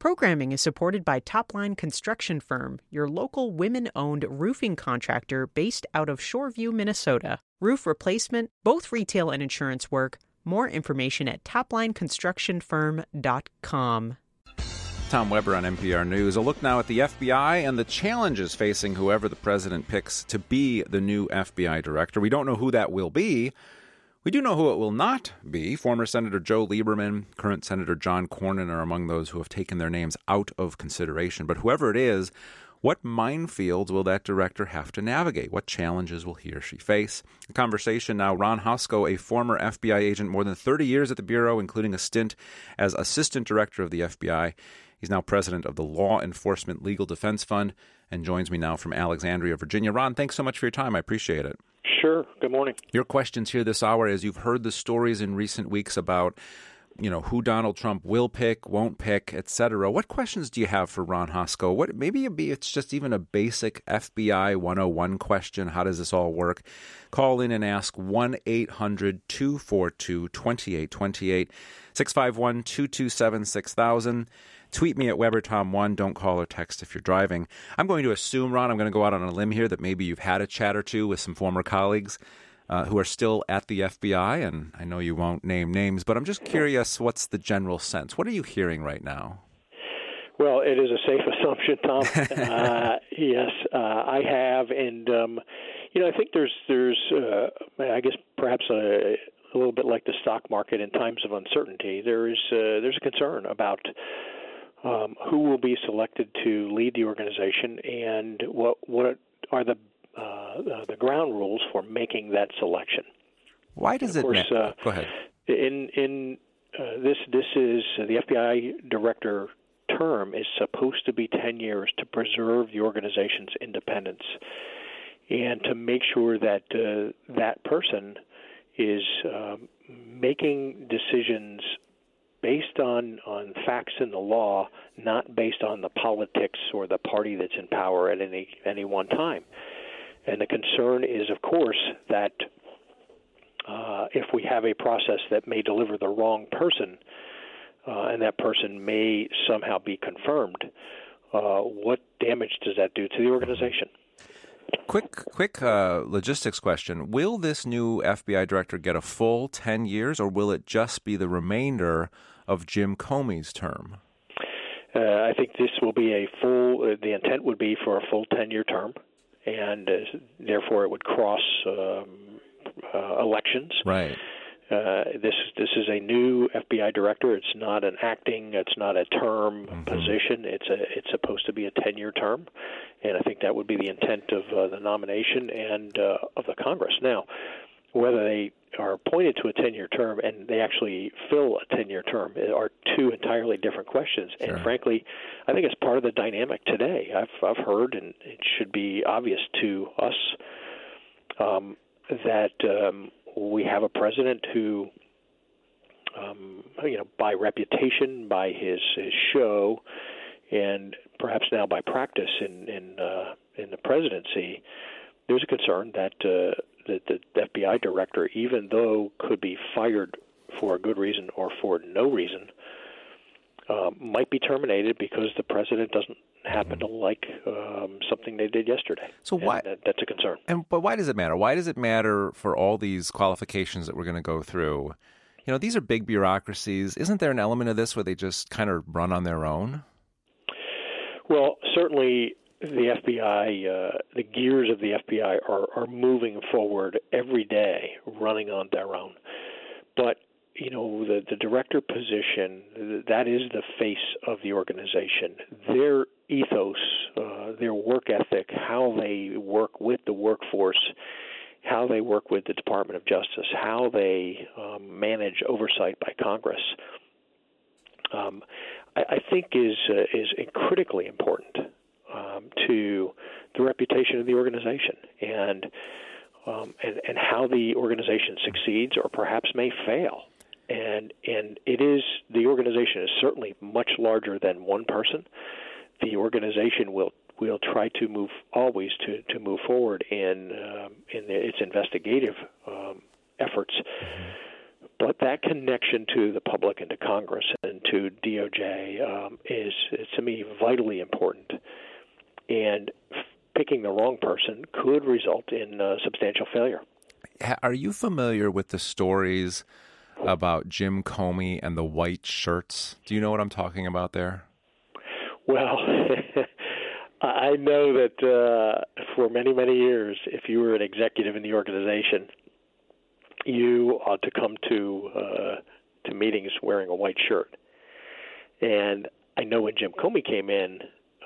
Programming is supported by Topline Construction Firm, your local women-owned roofing contractor based out of Shoreview, Minnesota. Roof replacement, both retail and insurance work. More information at toplineconstructionfirm.com. Tom Weber on NPR News. A look now at the FBI and the challenges facing whoever the president picks to be the new FBI director. We don't know who that will be. We do know who it will not be. Former Senator Joe Lieberman, current Senator John Cornyn are among those who have taken their names out of consideration. But whoever it is, what minefields will that director have to navigate? What challenges will he or she face? The conversation now, Ron Hosko, a former FBI agent, more than 30 years at the Bureau, including a stint as assistant director of the FBI. He's now president of the Law Enforcement Legal Defense Fund and joins me now from Alexandria, Virginia. Ron, thanks so much for your time. I appreciate it. Sure. Good morning. Your questions here this hour, as you've heard the stories in recent weeks about, who Donald Trump will pick, won't pick, etc. What questions do you have for Ron Hosko? Maybe it's just even a basic FBI 101 question. How does this all work? Call in and ask 1-800-242-2828, 651-227-6000. Tweet me at WeberTom1. Don't call or text if you're driving. I'm going to assume, Ron, I'm going to go out on a limb here that maybe you've had a chat or two with some former colleagues who are still at the FBI, and I know you won't name names, but I'm just curious, what's the general sense? What are you hearing right now? Well, it is a safe assumption, Tom. Yes, I have, and I think there's I guess perhaps a little bit like the stock market in times of uncertainty. There's a concern about who will be selected to lead the organization, and what are the ground rules for making that selection. Why does it matter? Go ahead. This is the FBI director term is supposed to be 10 years to preserve the organization's independence and to make sure that that person is making decisions based on facts in the law, not based on the politics or the party that's in power at any one time. And the concern is, of course, that if we have a process that may deliver the wrong person, and that person may somehow be confirmed, what damage does that do to the organization? Quick logistics question. Will this new FBI director get a full 10 years, or will it just be the remainder of Jim Comey's term? I think this will be the intent would be for a full 10-year term, and therefore it would cross elections. Right. This is a new FBI director. It's not it's not a term position. It's supposed to be a 10-year term, and I think that would be the intent of the nomination and of the Congress. Now, whether they are appointed to a 10-year term and they actually fill a 10-year term are two entirely different questions. Sure. And frankly, I think it's part of the dynamic today. I've heard, and it should be obvious to us, that we have a president who, by reputation, by his show, and perhaps now by practice in the presidency, there's a concern that the FBI director, even though could be fired for a good reason or for no reason, might be terminated because the president doesn't happen to like something they did yesterday. So why? That's a concern. But why does it matter? Why does it matter for all these qualifications that we're going to go through? These are big bureaucracies. Isn't there an element of this where they just kind of run on their own? Well, certainly the FBI, the gears of the FBI are moving forward every day, running on their own. But the director position, that is the face of the organization. Their ethos, their work ethic, how they work with the workforce, how they work with the Department of Justice, how they manage oversight by Congress, I think is critically important to the reputation of the organization and how the organization succeeds or perhaps may fail. And the organization is certainly much larger than one person. The organization will try to move forward in its investigative efforts. But that connection to the public and to Congress and to DOJ is, to me, vitally important. And picking the wrong person could result in substantial failure. Are you familiar with the stories about Jim Comey and the white shirts? Do you know what I'm talking about there? Well, I know that for many, many years, if you were an executive in the organization, you ought to come to meetings wearing a white shirt. And I know when Jim Comey came in,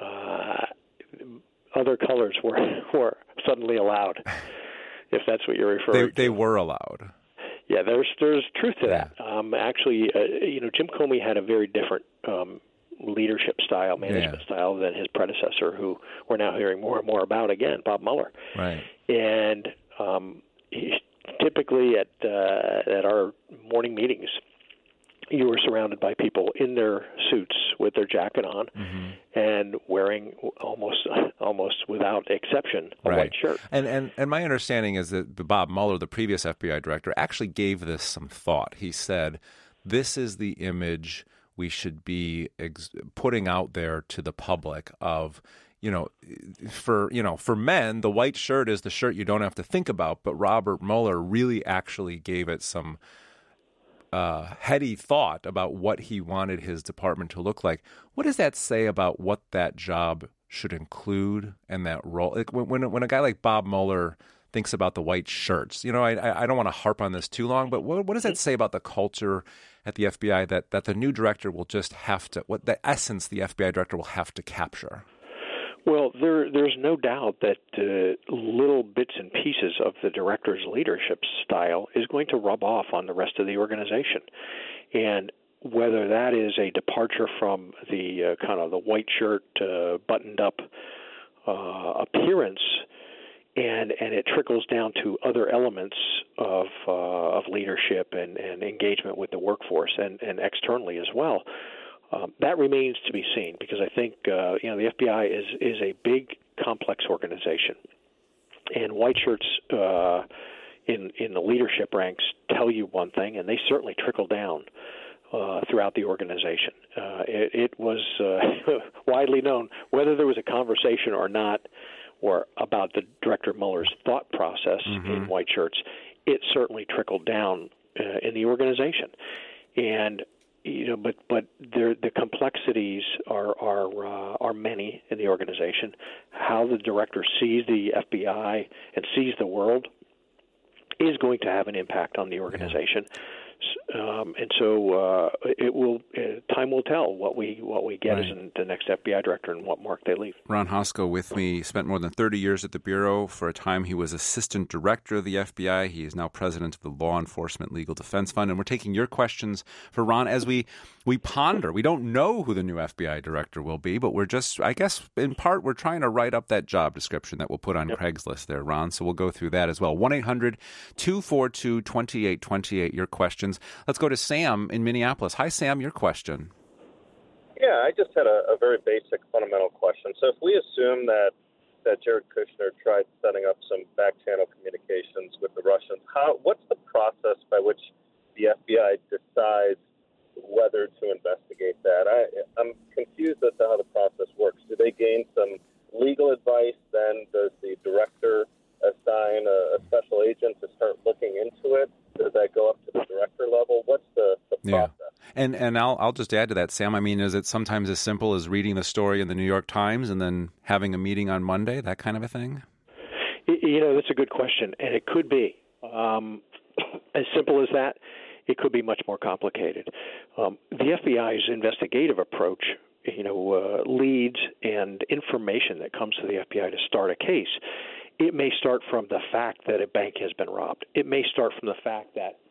other colors were suddenly allowed, if that's what you're referring to. They were allowed. Yeah, there's truth to that. Actually, Jim Comey had a very different leadership style, management style than his predecessor, who we're now hearing more and more about again, Bob Mueller. Right. And typically at our morning meetings, you were surrounded by people in their suits with their jacket on and wearing almost without exception a white shirt. And my understanding is that Bob Mueller, the previous FBI director, actually gave this some thought. He said, this is the image we should be putting out there to the public of, for men, the white shirt is the shirt you don't have to think about. But Robert Mueller really actually gave it some heady thought about what he wanted his department to look like. What does that say about what that job should include and that role? Like when a guy like Bob Mueller thinks about the white shirts, I don't want to harp on this too long, but what does that say about the culture at the FBI that the new director will just have to, what the essence the FBI director will have to capture? Well, there's no doubt that little bits and pieces of the director's leadership style is going to rub off on the rest of the organization. And whether that is a departure from the kind of the white shirt, buttoned up appearance, and it trickles down to other elements of leadership and engagement with the workforce and externally as well. That remains to be seen, because I think the FBI is a big, complex organization, and white shirts in the leadership ranks tell you one thing, and they certainly trickle down throughout the organization. It was widely known, whether there was a conversation or not, or about the Director Mueller's thought process in white shirts, it certainly trickled down in the organization, and. But the complexities are many in the organization. How the director sees the FBI and sees the world is going to have an impact on the organization, and so it will. Time will tell what we get as the next FBI director and what mark they leave. Ron Hosko with me. Spent more than 30 years at the Bureau. For a time, he was assistant director of the FBI. He is now president of the Law Enforcement Legal Defense Fund. And we're taking your questions for Ron as we ponder. We don't know who the new FBI director will be, but we're just, I guess, in part, we're trying to write up that job description that we'll put on Craigslist there, Ron. So we'll go through that as well. 1-800-242-2828, your questions. Let's go to Sam in Minneapolis. Hi, Sam, your question. Yeah, I just had a very basic fundamental question. So if we assume that Jared Kushner tried setting up some back-channel communications with the Russians, what's the process by which the FBI decides whether to investigate that? I'm confused as to how the process works. Do they gain some legal advice? Then does the director assign a special agent to start looking into it? Does that go up to the director level? What's the process? And I'll just add to that, Sam. I mean, is it sometimes as simple as reading the story in the New York Times and then having a meeting on Monday, that kind of a thing? That's a good question, and it could be as simple as that. It could be much more complicated. The FBI's investigative approach, leads and information that comes to the FBI to start a case. It may start from the fact that a bank has been robbed. It may start from the fact that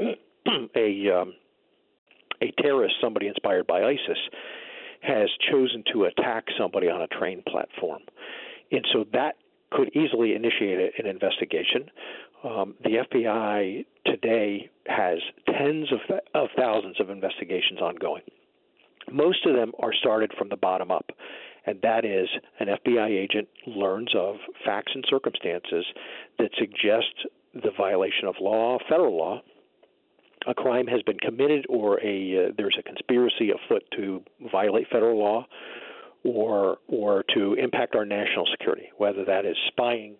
a terrorist, somebody inspired by ISIS, has chosen to attack somebody on a train platform. And so that could easily initiate an investigation. The FBI today has tens of thousands of investigations ongoing. Most of them are started from the bottom up, and that is an FBI agent learns of facts and circumstances that suggest the violation of law, federal law, a crime has been committed or there's a conspiracy afoot to violate federal law or to impact our national security, whether that is spying,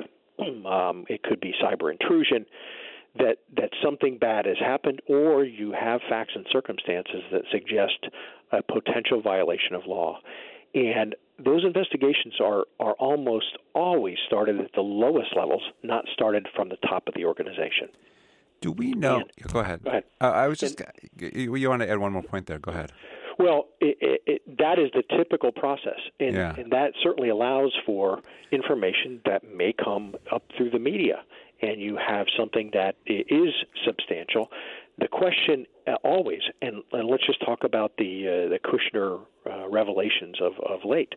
it could be cyber intrusion, that something bad has happened, or you have facts and circumstances that suggest a potential violation of law. And those investigations are almost always started at the lowest levels, not started from the top of the organization. Do we know? Go ahead. Go ahead. I was just. You want to add one more point there? Go ahead. Well, that is the typical process, and that certainly allows for information that may come up through the media, and you have something that is substantial. The question always, and let's just talk about the Kushner revelations of late.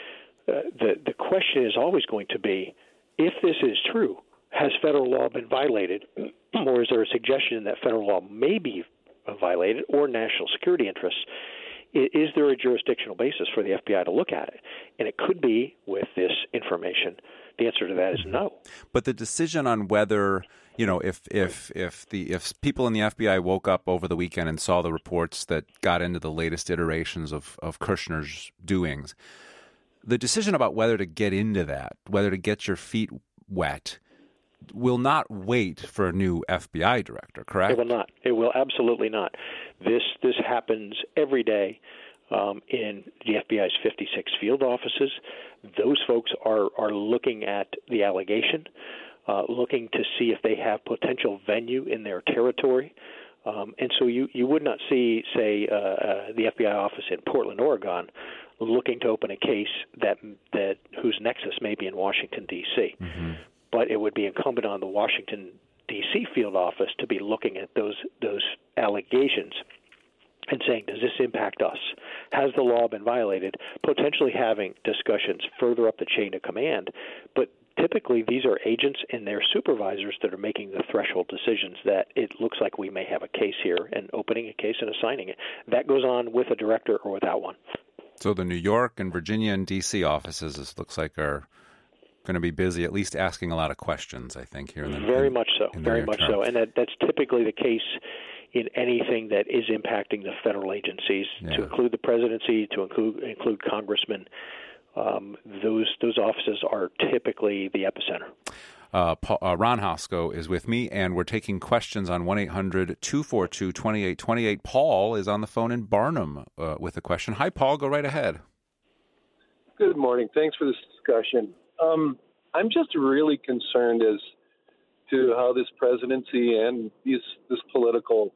The question is always going to be, if this is true, has federal law been violated, or is there a suggestion that federal law may be violated, or national security interests? Is there a jurisdictional basis for the FBI to look at it? And it could be with this information. The answer to that is no. But the decision on whether, if people in the FBI woke up over the weekend and saw the reports that got into the latest iterations of Kushner's doings, the decision about whether to get into that, whether to get your feet wet, will not wait for a new FBI director, correct? It will not. It will absolutely not. This happens every day in the FBI's 56 field offices. Those folks are looking at the allegation, looking to see if they have potential venue in their territory. And so you would not see, say, the FBI office in Portland, Oregon, looking to open a case that whose nexus may be in Washington, D.C. Mm-hmm. But it would be incumbent on the Washington, D.C. field office to be looking at those allegations and saying, does this impact us? Has the law been violated? Potentially having discussions further up the chain of command. But typically these are agents and their supervisors that are making the threshold decisions that it looks like we may have a case here, and opening a case and assigning it. That goes on with a director or without one. So the New York and Virginia and D.C. offices, it looks like, are going to be busy, at least asking a lot of questions, I think, here. Very much so. And that's typically the case in anything that is impacting the federal agencies, to include the presidency, to include congressmen. Those offices are typically the epicenter. Ron Hosko is with me, and we're taking questions on 1-800-242-2828. Paul is on the phone in Barnum with a question. Hi, Paul. Go right ahead. Good morning. Thanks for this discussion. I'm just really concerned as to how this presidency and this political,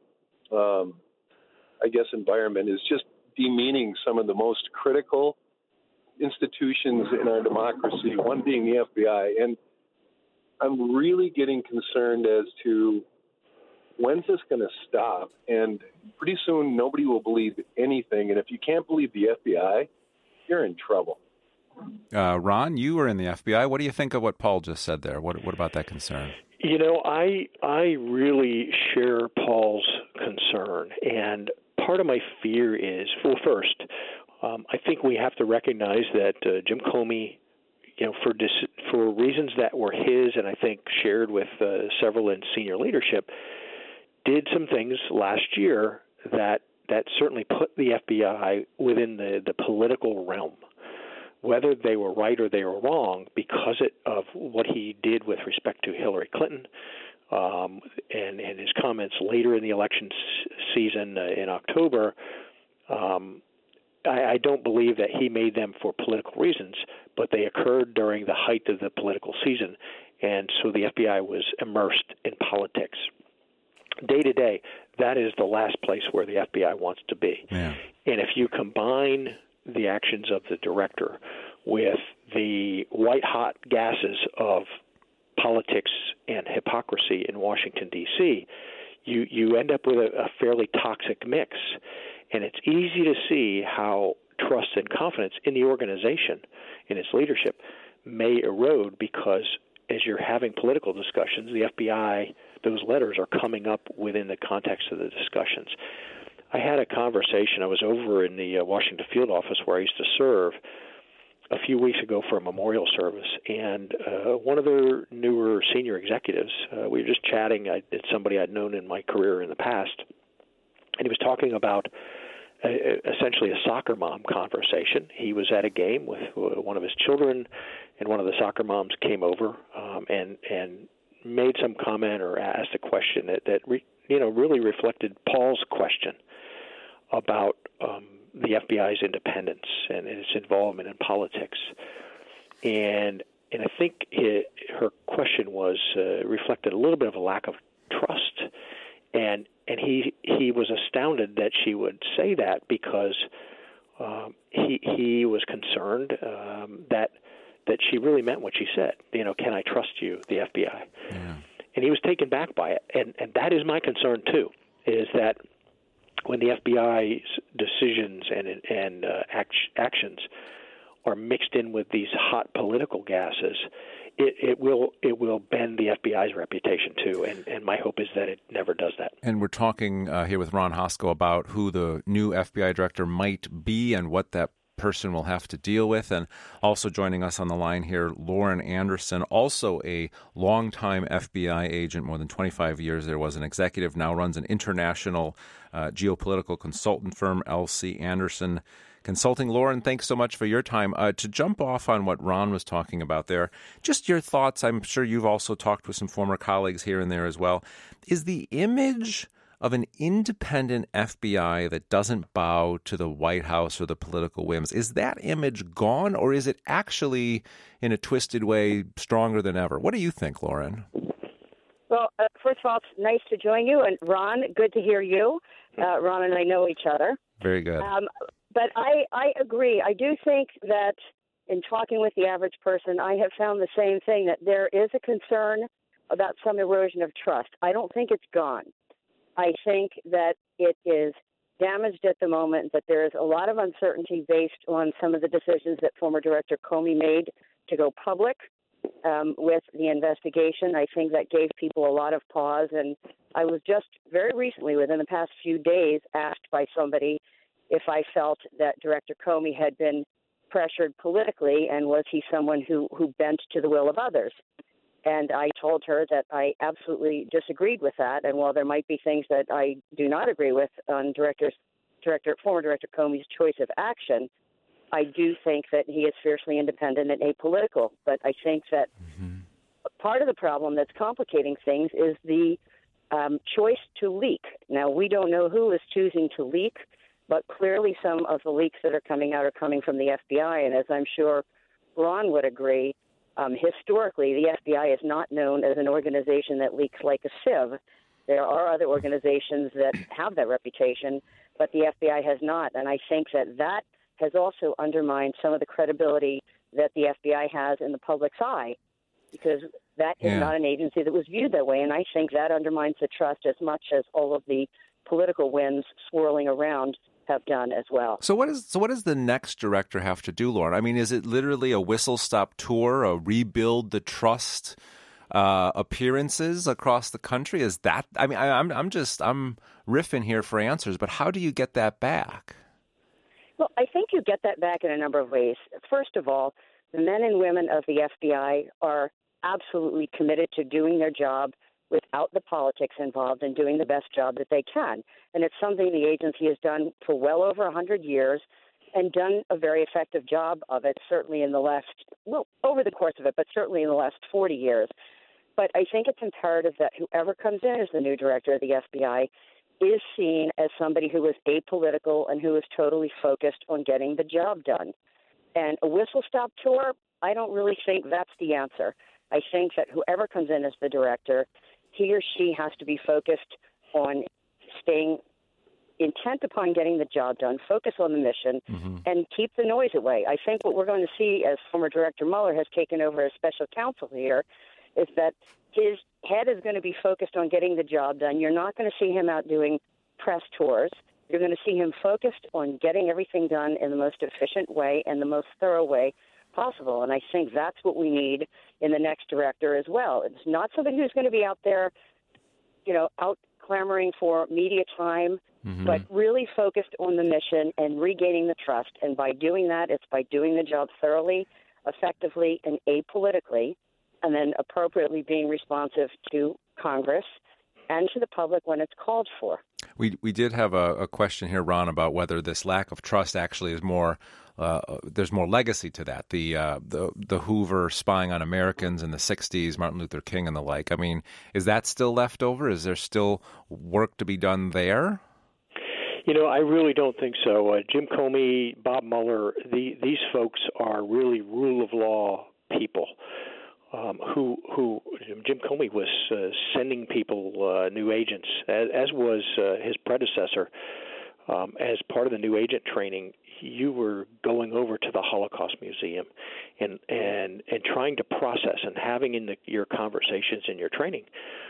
environment is just demeaning some of the most critical institutions in our democracy, one being the FBI. And I'm really getting concerned as to when's this going to stop? And pretty soon nobody will believe anything. And if you can't believe the FBI, you're in trouble. Ron, you were in the FBI. What do you think of what Paul just said there? What about that concern? I really share Paul's concern, and part of my fear is, well, first, I think we have to recognize that Jim Comey, for reasons that were his and I think shared with several in senior leadership, did some things last year that certainly put the FBI within the political realm. Whether they were right or they were wrong, because of what he did with respect to Hillary Clinton and his comments later in the election season in October, I don't believe that he made them for political reasons, but they occurred during the height of the political season, and so the FBI was immersed in politics. Day to day, that is the last place where the FBI wants to be. Yeah. And if you combine the actions of the director with the white-hot gases of politics and hypocrisy in Washington, D.C., you end up with a fairly toxic mix. And it's easy to see how trust and confidence in the organization, in its leadership, may erode because as you're having political discussions, the FBI, those letters are coming up within the context of the discussions. I had a conversation. I was over in the Washington field office where I used to serve a few weeks ago for a memorial service, and one of their newer senior executives, we were just chatting. It's somebody I'd known in my career in the past, and he was talking about essentially a soccer mom conversation. He was at a game with one of his children, and one of the soccer moms came over and made some comment or asked a question that really reflected Paul's question about the FBI's independence and its involvement in politics. And I think her question was reflected a little bit of a lack of trust. And he was astounded that she would say that, because he was concerned that she really meant what she said. Can I trust you, the FBI? Yeah. And he was taken back by it. And that is my concern too, is that when the FBI's decisions and actions are mixed in with these hot political gases, it will bend the FBI's reputation too, and my hope is that it never does that. And we're talking here with Ron Hosko about who the new FBI director might be and what that person will have to deal with. And also joining us on the line here, Lauren Anderson, also a longtime FBI agent, more than 25 years there, was an executive, now runs an international geopolitical consultant firm, LC Anderson Consulting. Lauren, thanks so much for your time. To jump off on what Ron was talking about there, just your thoughts. I'm sure you've also talked with some former colleagues here and there as well. Is the image of an independent FBI that doesn't bow to the White House or the political whims, is that image gone, or is it actually, in a twisted way, stronger than ever? What do you think, Lauren? Well, first of all, it's nice to join you. And Ron, good to hear you. Ron and I know each other. Very good. But I agree. I do think that in talking with the average person, I have found the same thing, that there is a concern about some erosion of trust. I don't think it's gone. I think that it is damaged at the moment, that there is a lot of uncertainty based on some of the decisions that former Director Comey made to go public with the investigation. I think that gave people a lot of pause. And I was just very recently, within the past few days, asked by somebody if I felt that Director Comey had been pressured politically, and was he someone who bent to the will of others. And I told her that I absolutely disagreed with that. And while there might be things that I do not agree with on former Director Comey's choice of action, I do think that he is fiercely independent and apolitical. But I think that part of the problem that's complicating things is the choice to leak. Now, we don't know who is choosing to leak, but clearly some of the leaks that are coming out are coming from the FBI. And as I'm sure Ron would agree, historically, the FBI is not known as an organization that leaks like a sieve. There are other organizations that have that reputation, but the FBI has not. And I think that has also undermined some of the credibility that the FBI has in the public's eye, because that is not an agency that was viewed that way. And I think that undermines the trust as much as all of the political winds swirling around have done as well. So what does the next director have to do, Lauren? I mean, is it literally a whistle-stop tour, a rebuild the trust appearances across the country? Is that? I mean, I'm riffing here for answers, but how do you get that back? Well, I think you get that back in a number of ways. First of all, the men and women of the FBI are absolutely committed to doing their job without the politics involved, and doing the best job that they can. And it's something the agency has done for well over 100 years and done a very effective job of it, certainly in the last, over the course of it, but certainly in the last 40 years. But I think it's imperative that whoever comes in as the new director of the FBI is seen as somebody who is apolitical and who is totally focused on getting the job done. And a whistle-stop tour, I don't really think that's the answer. I think that whoever comes in as the director, he or she has to be focused on staying intent upon getting the job done, focus on the mission, and keep the noise away. I think what we're going to see as former Director Mueller has taken over as special counsel here is that his head is going to be focused on getting the job done. You're not going to see him out doing press tours. You're going to see him focused on getting everything done in the most efficient way and the most thorough way possible. And I think that's what we need in the next director as well. It's not somebody who's going to be out there, out clamoring for media time, but really focused on the mission and regaining the trust. And by doing that, it's by doing the job thoroughly, effectively, and apolitically, and then appropriately being responsive to Congress and to the public when it's called for. We did have a question here, Ron, about whether this lack of trust actually is more. There's more legacy to that. The Hoover spying on Americans in the '60s, Martin Luther King, and the like. I mean, is that still left over? Is there still work to be done there? I really don't think so. Jim Comey, Bob Mueller, these folks are really rule of law people. Who Jim Comey was sending people new agents, as was his predecessor. As part of the new agent training, you were going over to the Holocaust Museum and trying to process and having in your conversations in your training,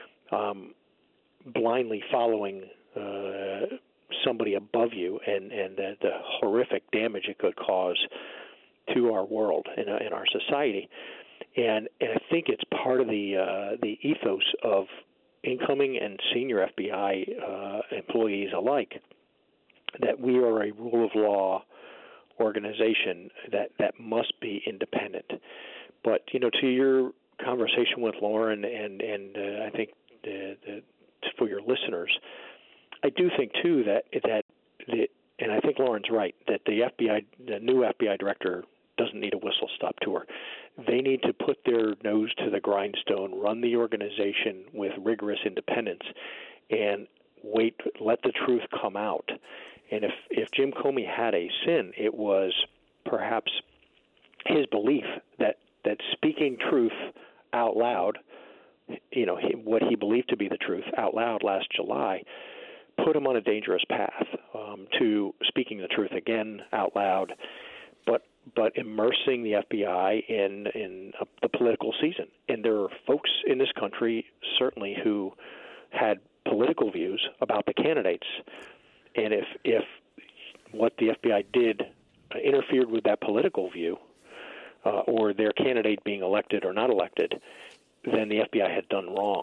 blindly following somebody above you and the horrific damage it could cause to our world and our society. And I think it's part of the ethos of incoming and senior FBI employees alike that we are a rule of law organization that must be independent. But to your conversation with Lauren and I think for your listeners, I do think too that and I think Lauren's right that the new FBI director doesn't need a whistle-stop tour. They need to put their nose to the grindstone, run the organization with rigorous independence, and let the truth come out. And if Jim Comey had a sin, it was perhaps his belief that speaking truth out loud, what he believed to be the truth out loud last July, put him on a dangerous path to speaking the truth again out loud, but immersing the FBI in the political season. And there are folks in this country, certainly, who had political views about the candidates. And if what the FBI did interfered with that political view, or their candidate being elected or not elected, then the FBI had done wrong.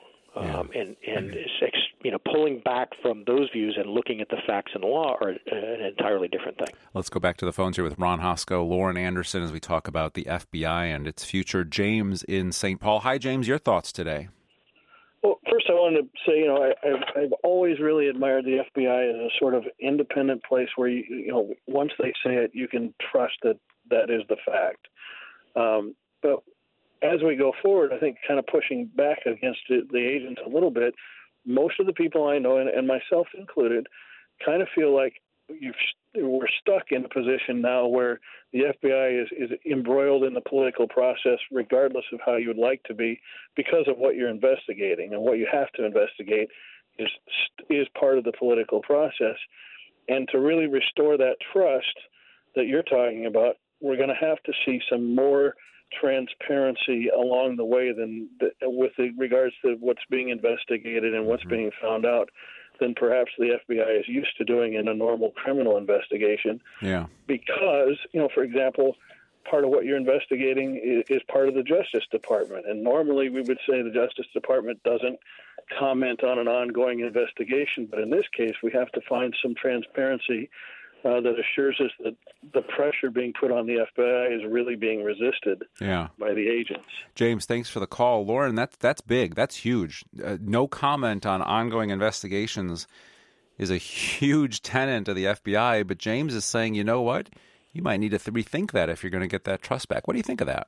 Pulling back from those views and looking at the facts and the law are an entirely different thing. Let's go back to the phones here with Ron Hosko, Lauren Anderson, as we talk about the FBI and its future. James in St. Paul. Hi, James. Your thoughts today? Well, first I wanted to say, I've always really admired the FBI as a sort of independent place where, once they say it, you can trust that is the fact. But as we go forward, I think kind of pushing back against the agents a little bit, most of the people I know, and myself included, kind of feel like we're stuck in a position now where the FBI is embroiled in the political process, regardless of how you would like to be, because of what you're investigating. And what you have to investigate is part of the political process. And to really restore that trust that you're talking about, we're going to have to see some more transparency along the way with regards to what's being investigated and what's being found out than perhaps the FBI is used to doing in a normal criminal investigation. Yeah. Because, for example, part of what you're investigating is part of the Justice Department. And normally we would say the Justice Department doesn't comment on an ongoing investigation. But in this case, we have to find some transparency that assures us that the pressure being put on the FBI is really being resisted by the agents. James, thanks for the call. Lauren, that's big. That's huge. No comment on ongoing investigations is a huge tenet of the FBI, but James is saying, you know what? You might need to rethink that if you're going to get that trust back. What do you think of that?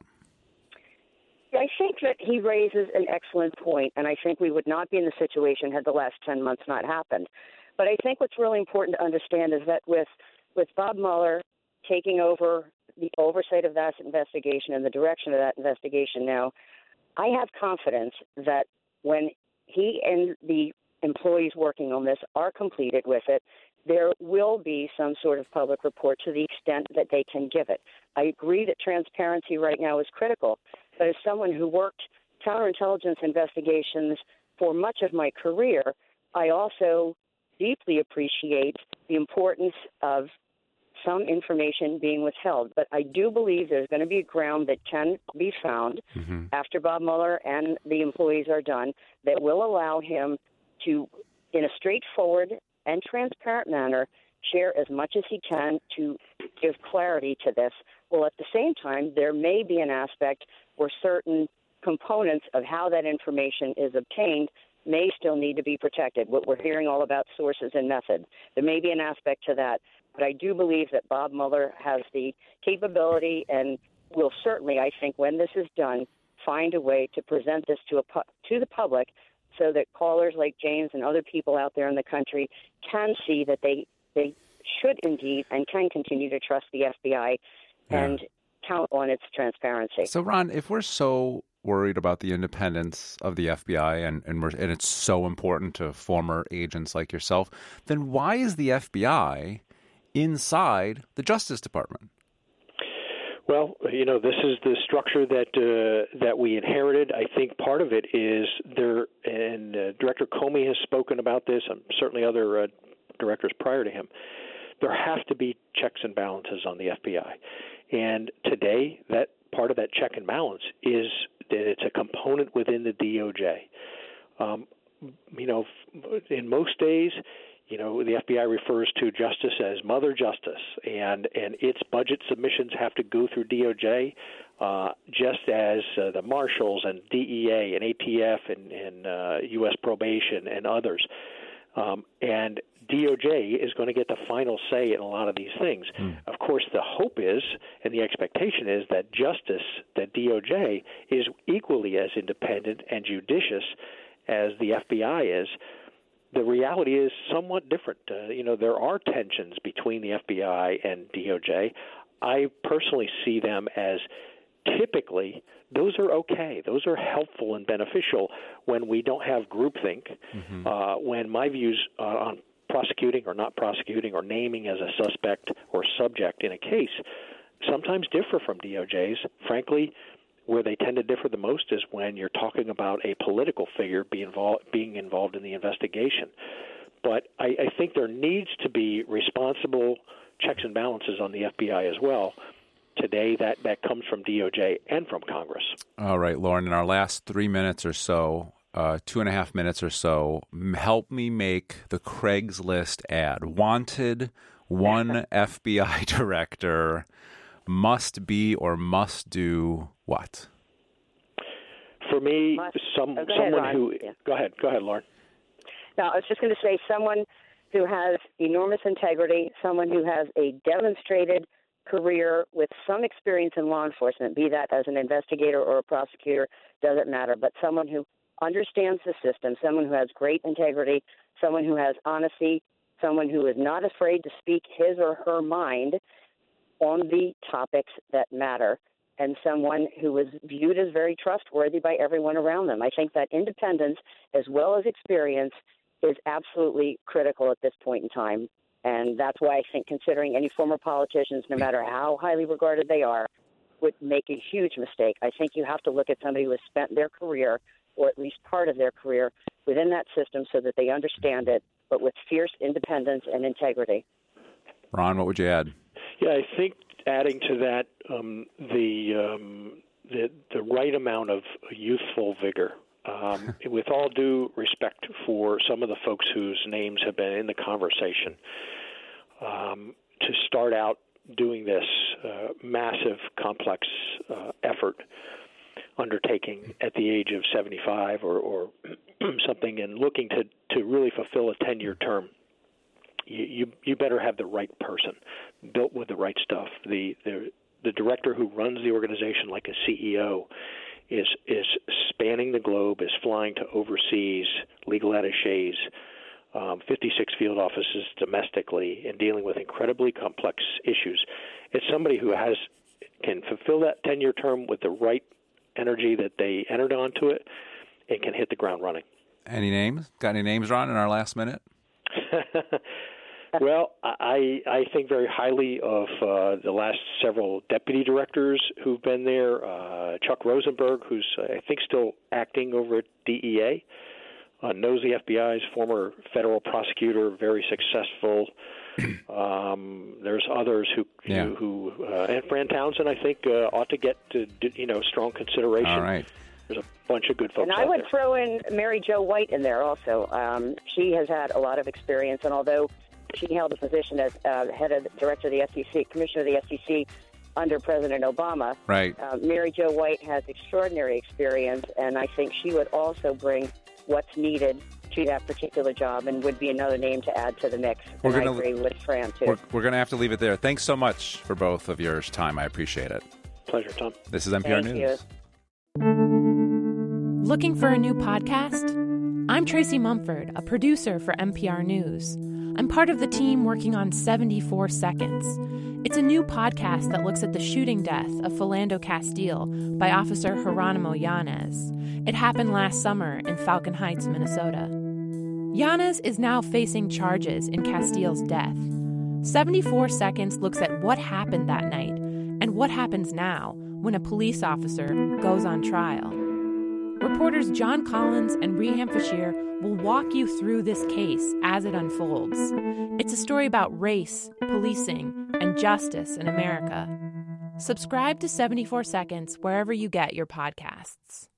I think that he raises an excellent point, and I think we would not be in the situation had the last 10 months not happened. But I think what's really important to understand is that with Bob Mueller taking over the oversight of that investigation and the direction of that investigation now, I have confidence that when he and the employees working on this are completed with it, there will be some sort of public report to the extent that they can give it. I agree that transparency right now is critical, but as someone who worked counterintelligence investigations for much of my career, I also deeply appreciate the importance of some information being withheld. But I do believe there's going to be a ground that can be found after Bob Mueller and the employees are done that will allow him to in a straightforward and transparent manner, share as much as he can to give clarity to this. Well, at the same time, there may be an aspect where certain components of how that information is obtained may still need to be protected. What we're hearing all about sources and method. There may be an aspect to that, but I do believe that Bob Mueller has the capability and will certainly, I think, when this is done, find a way to present this to the public so that callers like James and other people out there in the country can see that they should indeed and can continue to trust the FBI and count on its transparency. So, Ron, if we're so worried about the independence of the FBI and it's so important to former agents like yourself, then why is the FBI inside the Justice Department? Well, this is the structure that we inherited. I think part of it is there, and Director Comey has spoken about this, and certainly other directors prior to him. There have to be checks and balances on the FBI. And today, that part of that check and balance is that it's a component within the DOJ. In most days, the FBI refers to justice as Mother Justice, and its budget submissions have to go through DOJ, just as the Marshals and DEA and ATF and U.S. Probation and others. And DOJ is going to get the final say in a lot of these things. Of course, the hope is, and the expectation is, that justice, that DOJ is equally as independent and judicious as the FBI is. The reality is somewhat different. There are tensions between the FBI and DOJ. I personally see them as typically those are okay. Those are helpful and beneficial when we don't have groupthink, when my views on prosecuting or not prosecuting or naming as a suspect or subject in a case sometimes differ from DOJ's. Frankly, where they tend to differ the most is when you're talking about a political figure being involved in the investigation. But I think there needs to be responsible checks and balances on the FBI as well. Today, that comes from DOJ and from Congress. All right, Lauren, in our last 3 minutes or so, 2.5 minutes or so, help me make the Craigslist ad. Wanted, one FBI director, must be or must do what? For me, someone who... Yeah. Go ahead, Lauren. No, I was just going to say someone who has enormous integrity, someone who has a demonstrated career with some experience in law enforcement, be that as an investigator or a prosecutor, doesn't matter, but someone who understands the system, someone who has great integrity, someone who has honesty, someone who is not afraid to speak his or her mind on the topics that matter, and someone who is viewed as very trustworthy by everyone around them. I think that independence as well as experience is absolutely critical at this point in time. And that's why I think considering any former politicians, no matter how highly regarded they are, would make a huge mistake. I think you have to look at somebody who has spent their career, or at least part of their career, within that system so that they understand it, but with fierce independence and integrity. Ron, what would you add? Yeah, I think adding to that the right amount of youthful vigor. With all due respect for some of the folks whose names have been in the conversation, to start out doing this massive, complex effort undertaking at the age of 75 or something, and looking to really fulfill a 10-year term, you better have the right person, built with the right stuff. The director who runs the organization like a CEO is spanning the globe, is flying to overseas legal attaches, 56 field offices domestically, and dealing with incredibly complex issues. It's somebody who can fulfill that 10-year term with the right energy that they entered onto it and can hit the ground running. Any names? Got any names, Ron, in our last minute? Well, I think very highly of the last several deputy directors who've been there. Chuck Rosenberg, who's I think still acting over at DEA, knows the FBI's former federal prosecutor, very successful. There's others who and Fran Townsend, I think, ought to get strong consideration. All right. There's a bunch of good folks And I would there. throw in Mary Jo White in there also. She has had a lot of experience, and although she held a position as director of the SEC, commissioner of the SEC under President Obama, Right. Mary Jo White has extraordinary experience, and I think she would also bring what's needed to that particular job and would be another name to add to the mix. We're And I gonna- agree with Fran, too. We're going to have to leave it there. Thanks so much for both of your time. I appreciate it. Pleasure, Tom. This is NPR Thank News. Looking for a new podcast? I'm Tracy Mumford, a producer for NPR News. I'm part of the team working on 74 Seconds. It's a new podcast that looks at the shooting death of Philando Castile by Officer Geronimo Yanez. It happened last summer in Falcon Heights, Minnesota. Yanez is now facing charges in Castile's death. 74 Seconds looks at what happened that night and what happens now when a police officer goes on trial. Reporters John Collins and Reham Fashir will walk you through this case as it unfolds. It's a story about race, policing, and justice in America. Subscribe to 74 Seconds wherever you get your podcasts.